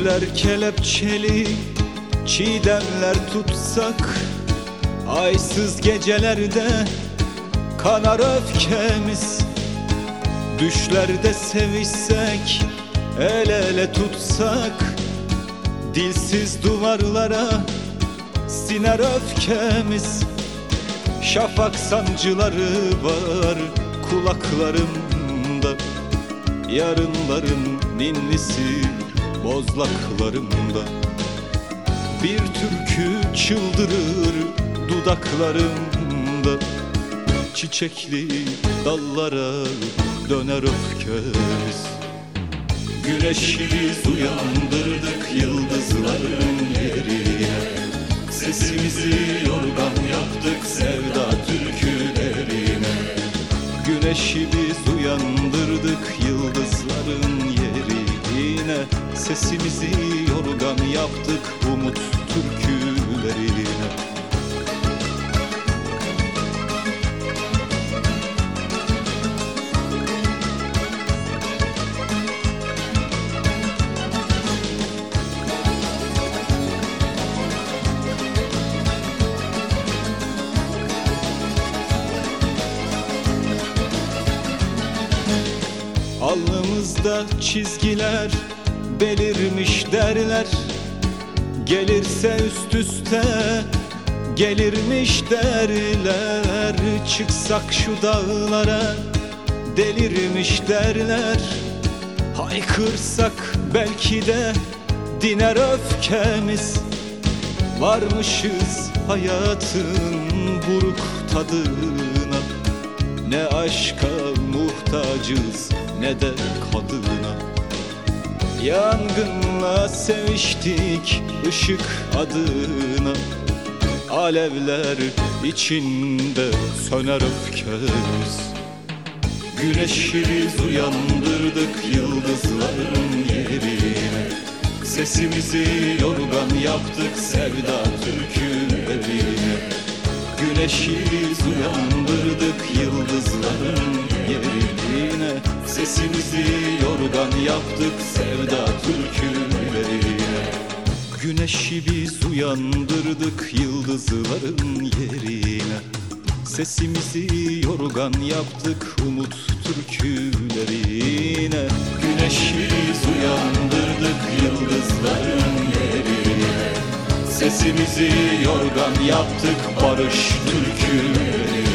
Güller kelepçeli çiğdemler tutsak, aysız gecelerde kanar öfkemiz. Düşlerde sevişsek, el ele tutsak, dilsiz duvarlara siner öfkemiz. Şafak sancıları var kulaklarımda, yarınların ninnisi bozlaklarımda. Bir türkü çıldırır dudaklarımda, çiçekli dallara döner öfkemiz. Güneşi biz uyandırdık yıldızların yerine, sesimizi yorgan yaptık sevda türkülerine. Güneşi biz uyandırdık yıldızların yerine, sesimizi yorgan yaptık umut türkülerine. Alnımızda çizgiler belirmiş derler, gelirse üst üste gelirmiş derler. Çıksak şu dağlara delirmiş derler, haykırsak belki de diner öfkemiz. Varmışız hayatın buruk tadına, ne aşka muhtacız ne de kadına. Yangınla seviştik ışık adına, alevler içinde söner öfkemiz. Güneşi biz uyandırdık yıldızların yerine, sesimizi yorgan yaptık sevda türkülerine. Güneşi biz uyandırdık yıldızların yerine, sesimizi yorgan yaptık sevda türkülerine. Güneşi biz uyandırdık yıldızların yerine, sesimizi yorgan yaptık umut türkülerine. Güneşi biz uyandırdık yıldızların yerine, sesimizi yorgan yaptık barış türkülerine.